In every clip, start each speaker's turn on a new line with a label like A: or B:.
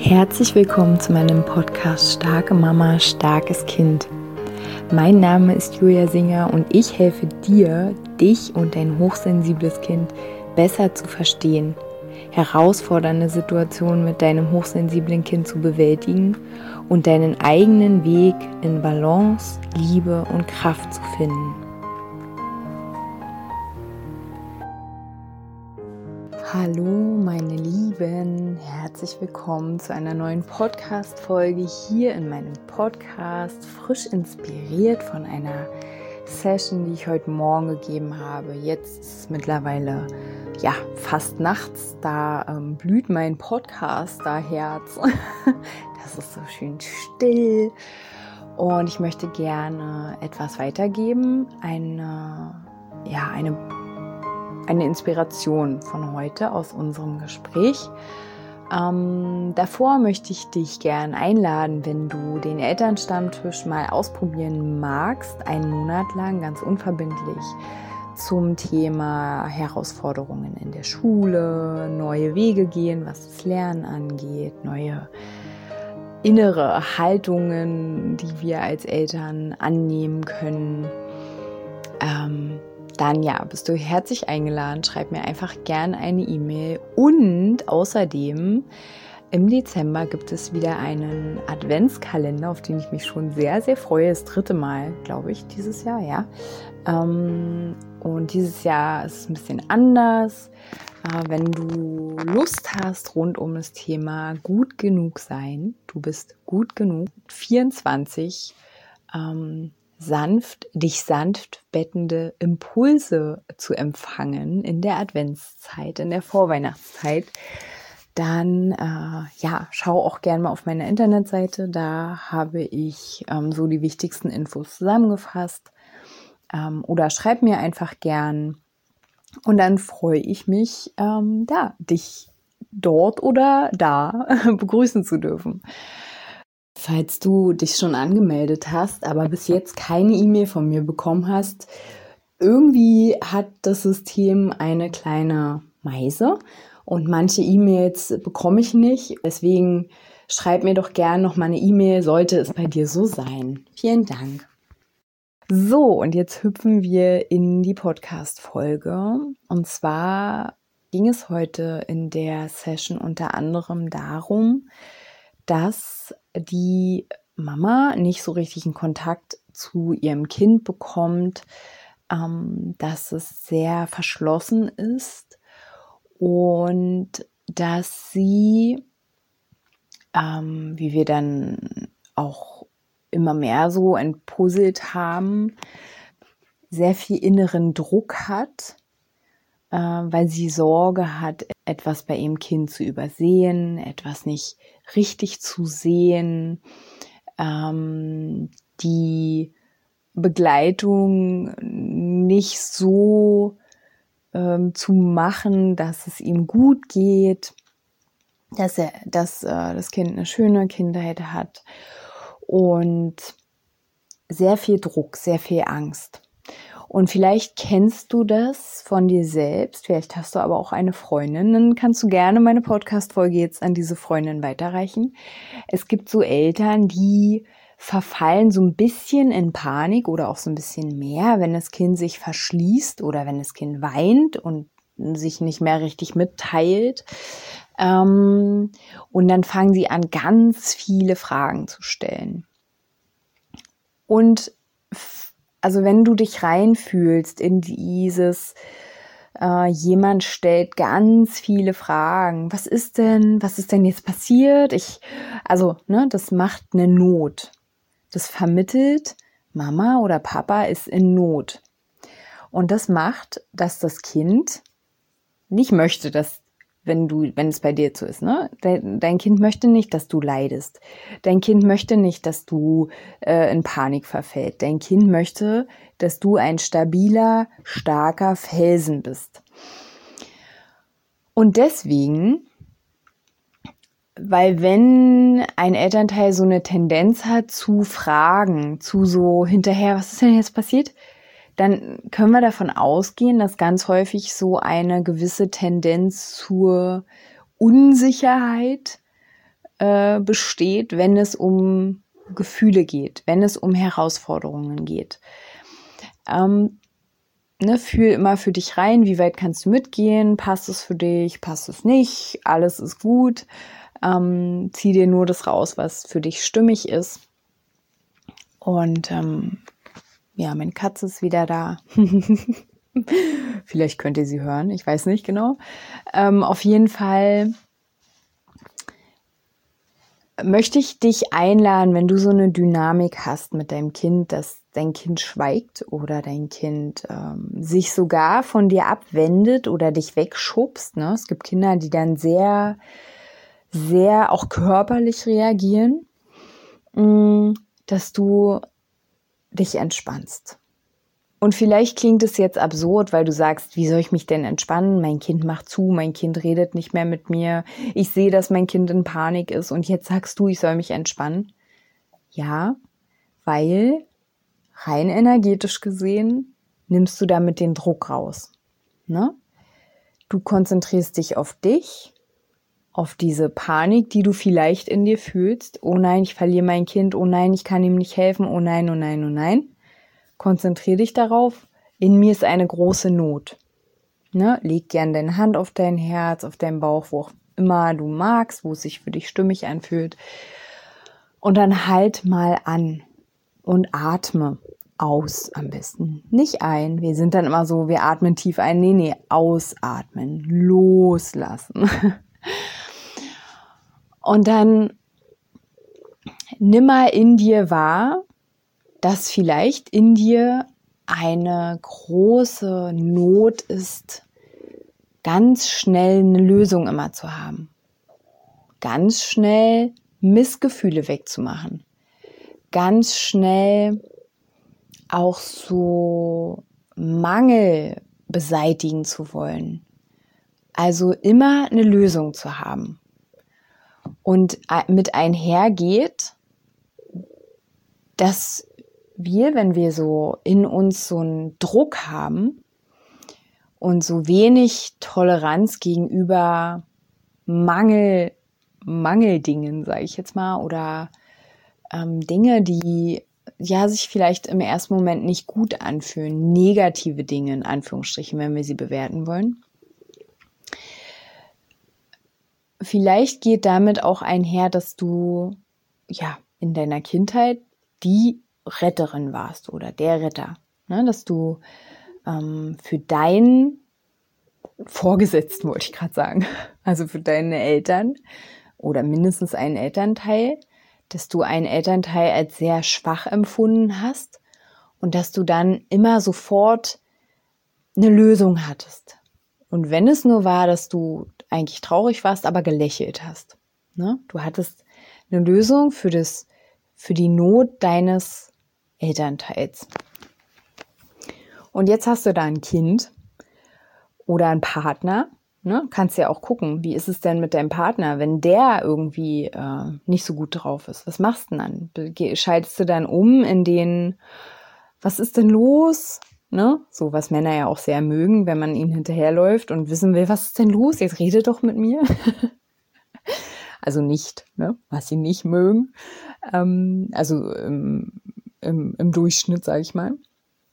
A: Herzlich willkommen zu meinem Podcast Starke Mama, starkes Kind. Mein Name ist Julia Singer und ich helfe dir, dich und dein hochsensibles Kind besser zu verstehen, herausfordernde Situationen mit deinem hochsensiblen Kind zu bewältigen und deinen eigenen Weg in Balance, Liebe und Kraft zu finden. Hallo meine Lieben, herzlich willkommen zu einer neuen Podcast-Folge hier in meinem Podcast, frisch inspiriert von einer Session, die ich heute Morgen gegeben habe. Jetzt ist es mittlerweile fast nachts, da blüht mein Podcast-Herz. Das ist so schön still und ich möchte gerne etwas weitergeben, eine Inspiration von heute aus unserem Gespräch. Davor möchte ich dich gern einladen, wenn du den Elternstammtisch mal ausprobieren magst, einen Monat lang, ganz unverbindlich, zum Thema Herausforderungen in der Schule, neue Wege gehen, was das Lernen angeht, neue innere Haltungen, die wir als Eltern annehmen können. Dann bist du herzlich eingeladen, schreib mir einfach gerne eine E-Mail und außerdem im Dezember gibt es wieder einen Adventskalender, auf den ich mich schon sehr, sehr freue. Das 3. Mal, glaube ich, dieses Jahr, ja. Und dieses Jahr ist es ein bisschen anders. Wenn du Lust hast rund um das Thema gut genug sein, du bist gut genug, 24 dich sanft bettende Impulse zu empfangen in der Adventszeit, in der Vorweihnachtszeit, dann schau auch gerne mal auf meiner Internetseite. Da habe ich so die wichtigsten Infos zusammengefasst. Oder schreib mir einfach gern. Und dann freue ich mich, dich dort oder da begrüßen zu dürfen. Falls du dich schon angemeldet hast, aber bis jetzt keine E-Mail von mir bekommen hast, irgendwie hat das System eine kleine Meise und manche E-Mails bekomme ich nicht. Deswegen schreib mir doch gerne noch mal eine E-Mail, sollte es bei dir so sein. Vielen Dank. So, und jetzt hüpfen wir in die Podcast-Folge. Und zwar ging es heute in der Session unter anderem darum, dass die Mama nicht so richtig einen Kontakt zu ihrem Kind bekommt, dass es sehr verschlossen ist und dass sie, wie wir dann auch immer mehr so entpuzzelt haben, sehr viel inneren Druck hat, weil sie Sorge hat, etwas bei ihrem Kind zu übersehen, etwas nicht richtig zu sehen, die Begleitung nicht so zu machen, dass es ihm gut geht, dass das Kind eine schöne Kindheit hat und sehr viel Druck, sehr viel Angst. Und vielleicht kennst du das von dir selbst, vielleicht hast du aber auch eine Freundin, dann kannst du gerne meine Podcast-Folge jetzt an diese Freundin weiterreichen. Es gibt so Eltern, die verfallen so ein bisschen in Panik oder auch so ein bisschen mehr, wenn das Kind sich verschließt oder wenn das Kind weint und sich nicht mehr richtig mitteilt. Und dann fangen sie an, ganz viele Fragen zu stellen. Und also wenn du dich reinfühlst in dieses, jemand stellt ganz viele Fragen, was ist denn jetzt passiert? Das macht eine Not. Das vermittelt, Mama oder Papa ist in Not. Und das macht, dass das Kind nicht möchte, dass wenn es bei dir so ist, ne? Dein Kind möchte nicht, dass du leidest. Dein Kind möchte nicht, dass du in Panik verfällst. Dein Kind möchte, dass du ein stabiler, starker Felsen bist. Und deswegen, weil wenn ein Elternteil so eine Tendenz hat zu fragen, zu so hinterher, was ist denn jetzt passiert? Dann können wir davon ausgehen, dass ganz häufig so eine gewisse Tendenz zur Unsicherheit besteht, wenn es um Gefühle geht, wenn es um Herausforderungen geht. Fühl immer für dich rein, wie weit kannst du mitgehen, passt es für dich, passt es nicht, alles ist gut, zieh dir nur das raus, was für dich stimmig ist. Und meine Katze ist wieder da. Vielleicht könnt ihr sie hören, ich weiß nicht genau. Auf jeden Fall möchte ich dich einladen, wenn du so eine Dynamik hast mit deinem Kind, dass dein Kind schweigt oder dein Kind sich sogar von dir abwendet oder dich wegschubst. Ne? Es gibt Kinder, die dann sehr, sehr auch körperlich reagieren, dass du dich entspannst. Und vielleicht klingt es jetzt absurd, weil du sagst, wie soll ich mich denn entspannen? Mein Kind macht zu, mein Kind redet nicht mehr mit mir. Ich sehe, dass mein Kind in Panik ist und jetzt sagst du, ich soll mich entspannen. Ja, weil rein energetisch gesehen nimmst du damit den Druck raus. Ne? Du konzentrierst dich auf dich, auf diese Panik, die du vielleicht in dir fühlst. Oh nein, ich verliere mein Kind. Oh nein, ich kann ihm nicht helfen. Oh nein, oh nein, oh nein. Konzentriere dich darauf, in mir ist eine große Not. Ne? Leg gern deine Hand auf dein Herz, auf deinen Bauch, wo auch immer du magst, wo es sich für dich stimmig anfühlt. Und dann halt mal an und atme aus am besten. Nicht ein. Wir sind dann immer so, wir atmen tief ein. Nee, ausatmen, loslassen. Und dann nimm mal in dir wahr, dass vielleicht in dir eine große Not ist, ganz schnell eine Lösung immer zu haben. Ganz schnell Missgefühle wegzumachen. Ganz schnell auch so Mangel beseitigen zu wollen. Also immer eine Lösung zu haben. Und mit einhergeht, dass wir, wenn wir so in uns so einen Druck haben und so wenig Toleranz gegenüber Mangeldingen, sage ich jetzt mal, oder Dinge, die ja sich vielleicht im ersten Moment nicht gut anfühlen, negative Dinge in Anführungsstrichen, wenn wir sie bewerten wollen. Vielleicht geht damit auch einher, dass du ja in deiner Kindheit die Retterin warst oder der Retter, ne? Dass du für deinen Vorgesetzten, wollte ich gerade sagen, also für deine Eltern oder mindestens einen Elternteil, dass du einen Elternteil als sehr schwach empfunden hast und dass du dann immer sofort eine Lösung hattest. Und wenn es nur war, dass du eigentlich traurig warst, aber gelächelt hast. Ne? Du hattest eine Lösung für die Not deines Elternteils. Und jetzt hast du da ein Kind oder einen Partner. Ne? Kannst ja auch gucken, wie ist es denn mit deinem Partner, wenn der irgendwie nicht so gut drauf ist. Was machst du dann? Schaltest du dann um in den, was ist denn los? Ne? So, was Männer ja auch sehr mögen, wenn man ihnen hinterherläuft und wissen will, was ist denn los? Jetzt rede doch mit mir. Also nicht, ne? Was sie nicht mögen. Also im Durchschnitt, sage ich mal.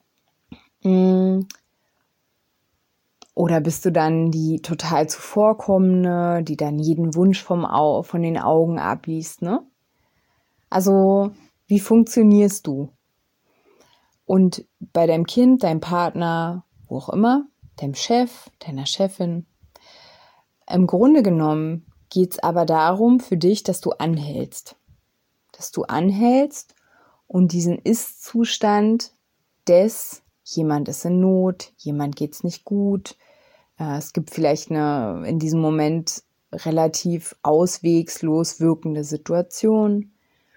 A: Oder bist du dann die total zuvorkommende, die dann jeden Wunsch von den Augen abliest, ne? Also, wie funktionierst du? Und bei deinem Kind, deinem Partner, wo auch immer, deinem Chef, deiner Chefin, im Grunde genommen geht es aber darum für dich, dass du anhältst. Dass du anhältst und diesen Ist-Zustand des, jemand ist in Not, jemand geht's nicht gut, es gibt vielleicht eine in diesem Moment relativ auswegslos wirkende Situation.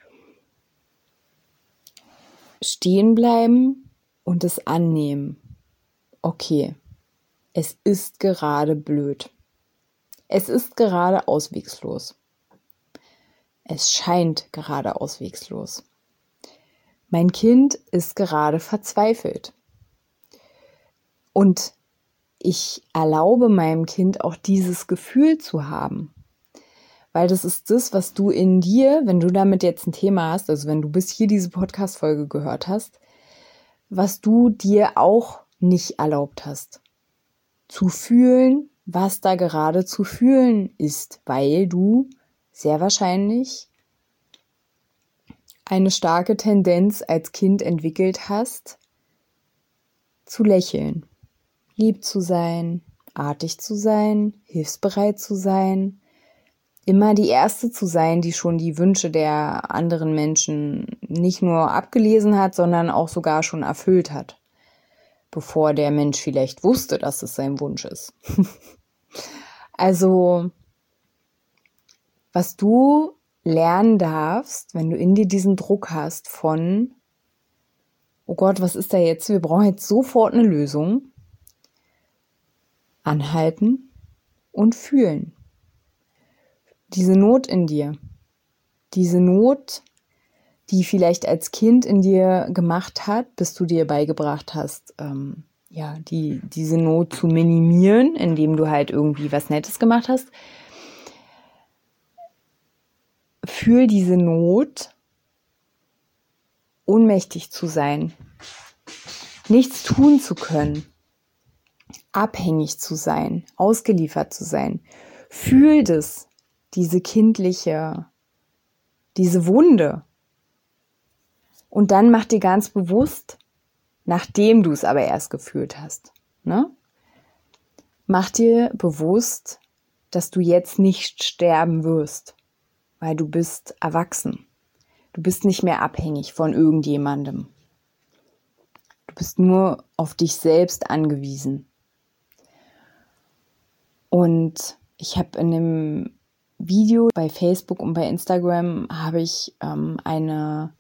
A: Stehen bleiben und es annehmen. Okay, es ist gerade blöd. Es ist gerade auswegslos. Es scheint gerade auswegslos. Mein Kind ist gerade verzweifelt. Und ich erlaube meinem Kind auch dieses Gefühl zu haben. Weil das ist das, was du in dir, wenn du damit jetzt ein Thema hast, also wenn du bis hier diese Podcast-Folge gehört hast, was du dir auch nicht erlaubt hast, zu fühlen, was da gerade zu fühlen ist, weil du sehr wahrscheinlich eine starke Tendenz als Kind entwickelt hast, zu lächeln, lieb zu sein, artig zu sein, hilfsbereit zu sein, immer die Erste zu sein, die schon die Wünsche der anderen Menschen nicht nur abgelesen hat, sondern auch sogar schon erfüllt hat, bevor der Mensch vielleicht wusste, dass es sein Wunsch ist. Also, was du lernen darfst, wenn du in dir diesen Druck hast von, oh Gott, was ist da jetzt? Wir brauchen jetzt sofort eine Lösung. Anhalten und fühlen. Diese Not in dir, diese Not, die vielleicht als Kind in dir gemacht hat, bis du dir beigebracht hast, diese Not zu minimieren, indem du halt irgendwie was Nettes gemacht hast. Fühl diese Not, ohnmächtig zu sein, nichts tun zu können, abhängig zu sein, ausgeliefert zu sein. Fühl das, diese kindliche, diese Wunde. Und dann mach dir ganz bewusst, nachdem du es aber erst gefühlt hast, ne? Mach dir bewusst, dass du jetzt nicht sterben wirst, weil du bist erwachsen. Du bist nicht mehr abhängig von irgendjemandem. Du bist nur auf dich selbst angewiesen. Und ich habe in dem Video bei Facebook und bei Instagram habe ich eine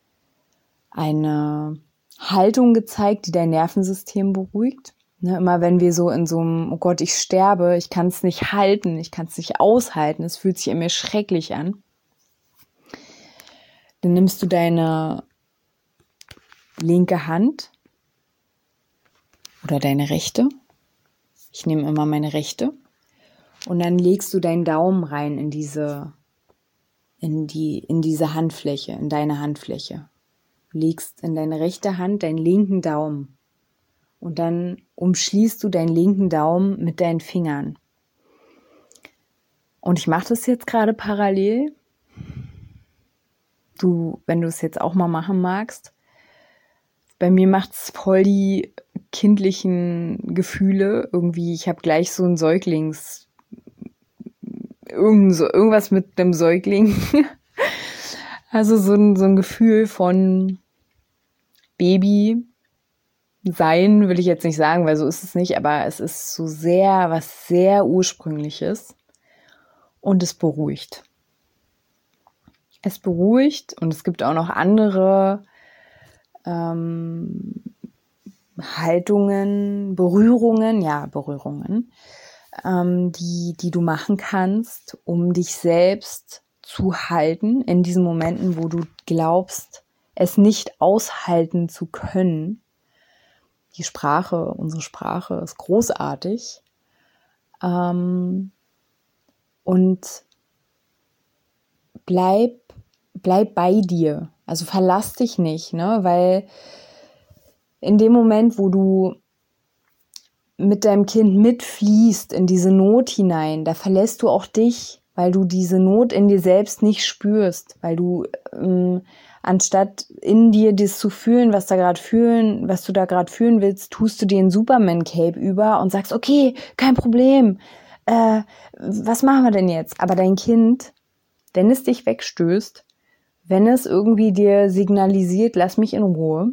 A: Haltung gezeigt, die dein Nervensystem beruhigt. Ne, immer wenn wir so in so einem, oh Gott, ich sterbe, ich kann es nicht halten, ich kann es nicht aushalten, es fühlt sich in mir schrecklich an. Dann nimmst du deine linke Hand oder deine rechte. Ich nehme immer meine rechte. Und dann legst du deinen Daumen rein in diese Handfläche, in deine Handfläche. Du legst in deine rechte Hand deinen linken Daumen. Und dann umschließt du deinen linken Daumen mit deinen Fingern. Und ich mache das jetzt gerade parallel. Wenn du es jetzt auch mal machen magst. Bei mir macht es voll die kindlichen Gefühle. Irgendwie, ich habe gleich so ein irgendwas mit einem Säugling. Also so ein Gefühl von Baby sein, will ich jetzt nicht sagen, weil so ist es nicht, aber es ist so was sehr Ursprüngliches und es beruhigt. Es beruhigt und es gibt auch noch andere Haltungen, Berührungen, die du machen kannst, um dich selbst zu halten in diesen Momenten, wo du glaubst, es nicht aushalten zu können. Unsere Sprache ist großartig. Und bleib bei dir. Also verlass dich nicht, ne? Weil in dem Moment, wo du mit deinem Kind mitfließt in diese Not hinein, da verlässt du auch dich, weil du diese Not in dir selbst nicht spürst, weil du anstatt in dir das zu fühlen, was du da gerade fühlen willst, tust du dir ein Superman-Cape über und sagst, okay, kein Problem, was machen wir denn jetzt? Aber dein Kind, wenn es dich wegstößt, wenn es irgendwie dir signalisiert, lass mich in Ruhe,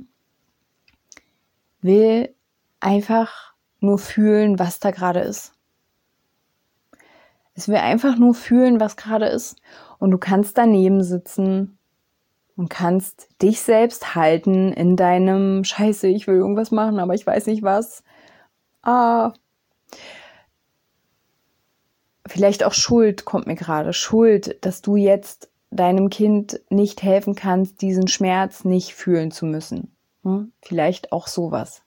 A: will einfach nur fühlen, was da gerade ist. Es will einfach nur fühlen, was gerade ist. Und du kannst daneben sitzen und kannst dich selbst halten in deinem Scheiße, ich will irgendwas machen, aber ich weiß nicht was. Vielleicht auch Schuld kommt mir gerade. Schuld, dass du jetzt deinem Kind nicht helfen kannst, diesen Schmerz nicht fühlen zu müssen. Vielleicht auch sowas.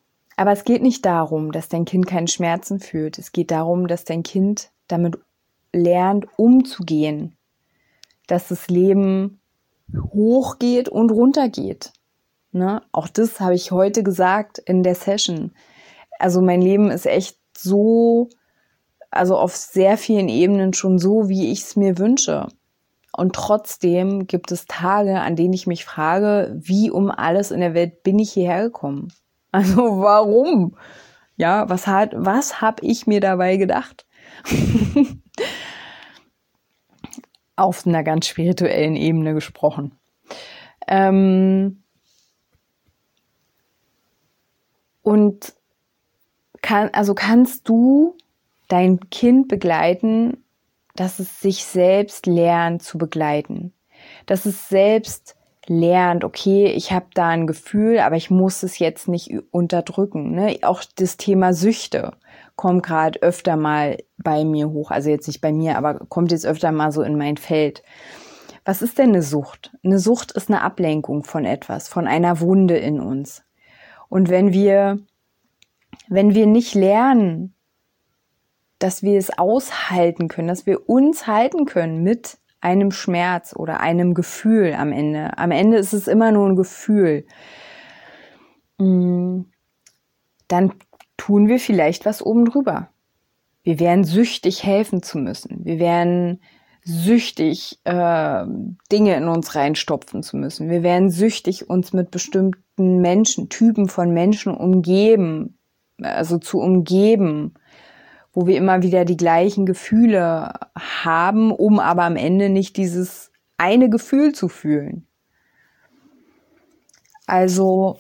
A: Aber es geht nicht darum, dass dein Kind keine Schmerzen fühlt. Es geht darum, dass dein Kind damit lernt, umzugehen. Dass das Leben hochgeht und runtergeht. Ne? Auch das habe ich heute gesagt in der Session. Also mein Leben ist echt so, also auf sehr vielen Ebenen schon so, wie ich es mir wünsche. Und trotzdem gibt es Tage, an denen ich mich frage, wie um alles in der Welt bin ich hierher gekommen? Also warum? Ja, was habe ich mir dabei gedacht? Auf einer ganz spirituellen Ebene gesprochen. Und kannst du dein Kind begleiten, dass es sich selbst lernt zu begleiten. Dass es selbst lernt, okay, ich habe da ein Gefühl, aber ich muss es jetzt nicht unterdrücken. Ne? Auch das Thema Süchte kommt gerade öfter mal bei mir hoch. Also jetzt nicht bei mir, aber kommt jetzt öfter mal so in mein Feld. Was ist denn eine Sucht? Eine Sucht ist eine Ablenkung von etwas, von einer Wunde in uns. Und wenn wir nicht lernen, dass wir es aushalten können, dass wir uns halten können mit einem Schmerz oder einem Gefühl am Ende. Am Ende ist es immer nur ein Gefühl. Dann tun wir vielleicht was oben drüber. Wir wären süchtig, helfen zu müssen. Wir wären süchtig, Dinge in uns reinstopfen zu müssen. Wir wären süchtig, uns mit bestimmten Menschen, Typen von Menschen umgeben, wo wir immer wieder die gleichen Gefühle haben, um aber am Ende nicht dieses eine Gefühl zu fühlen. Also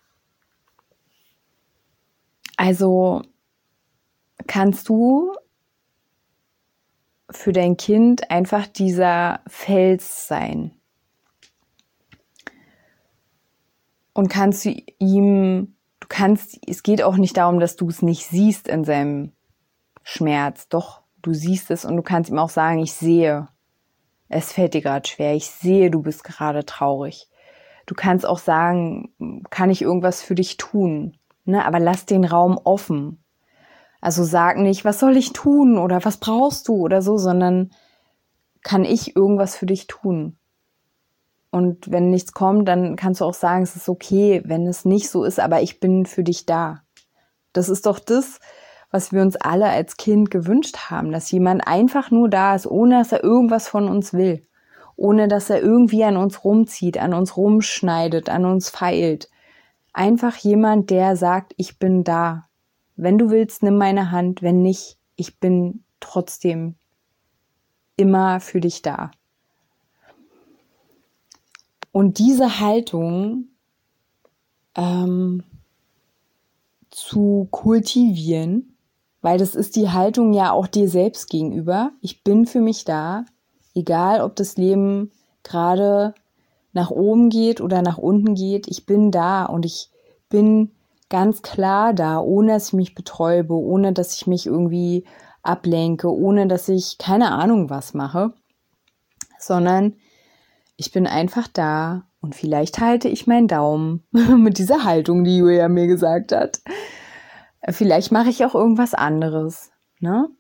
A: kannst du für dein Kind einfach dieser Fels sein. Und es geht auch nicht darum, dass du es nicht siehst in seinem Schmerz. Doch, du siehst es und du kannst ihm auch sagen, ich sehe, es fällt dir gerade schwer, ich sehe, du bist gerade traurig. Du kannst auch sagen, kann ich irgendwas für dich tun? Ne? Aber lass den Raum offen. Also sag nicht, was soll ich tun oder was brauchst du oder so, sondern kann ich irgendwas für dich tun? Und wenn nichts kommt, dann kannst du auch sagen, es ist okay, wenn es nicht so ist, aber ich bin für dich da. Das ist doch das, was wir uns alle als Kind gewünscht haben, dass jemand einfach nur da ist, ohne dass er irgendwas von uns will, ohne dass er irgendwie an uns rumzieht, an uns rumschneidet, an uns feilt. Einfach jemand, der sagt, ich bin da. Wenn du willst, nimm meine Hand, wenn nicht, ich bin trotzdem immer für dich da. Und diese Haltung zu kultivieren, weil das ist die Haltung ja auch dir selbst gegenüber. Ich bin für mich da, egal ob das Leben gerade nach oben geht oder nach unten geht. Ich bin da und ich bin ganz klar da, ohne dass ich mich betäube, ohne dass ich mich irgendwie ablenke, ohne dass ich keine Ahnung was mache, sondern ich bin einfach da und vielleicht halte ich meinen Daumen mit dieser Haltung, die Julia mir gesagt hat. Vielleicht mache ich auch irgendwas anderes, ne?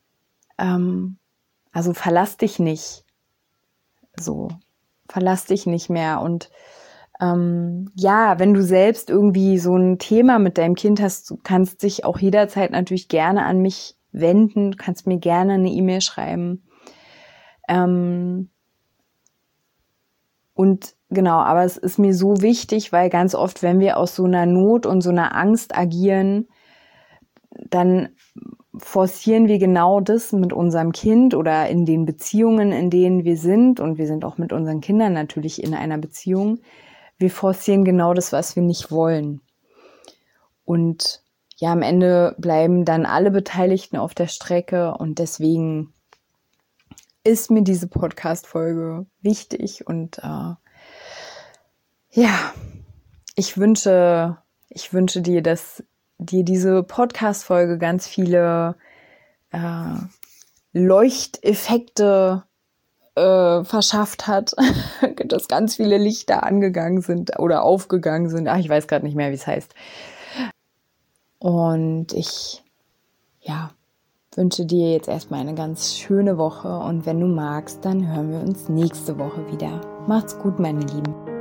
A: Also verlass dich nicht. So, verlass dich nicht mehr. Und wenn du selbst irgendwie so ein Thema mit deinem Kind hast, du kannst dich auch jederzeit natürlich gerne an mich wenden, du kannst mir gerne eine E-Mail schreiben. Und genau, aber es ist mir so wichtig, weil ganz oft, wenn wir aus so einer Not und so einer Angst agieren, dann forcieren wir genau das mit unserem Kind oder in den Beziehungen, in denen wir sind. Und wir sind auch mit unseren Kindern natürlich in einer Beziehung. Wir forcieren genau das, was wir nicht wollen. Und ja, am Ende bleiben dann alle Beteiligten auf der Strecke. Und deswegen ist mir diese Podcast-Folge wichtig. Und ich wünsche dir, dass dir diese Podcast-Folge ganz viele Leuchteffekte verschafft hat, dass ganz viele Lichter angegangen sind oder aufgegangen sind. Ich weiß gerade nicht mehr, wie es heißt. Und ich wünsche dir jetzt erstmal eine ganz schöne Woche und wenn du magst, dann hören wir uns nächste Woche wieder. Macht's gut, meine Lieben.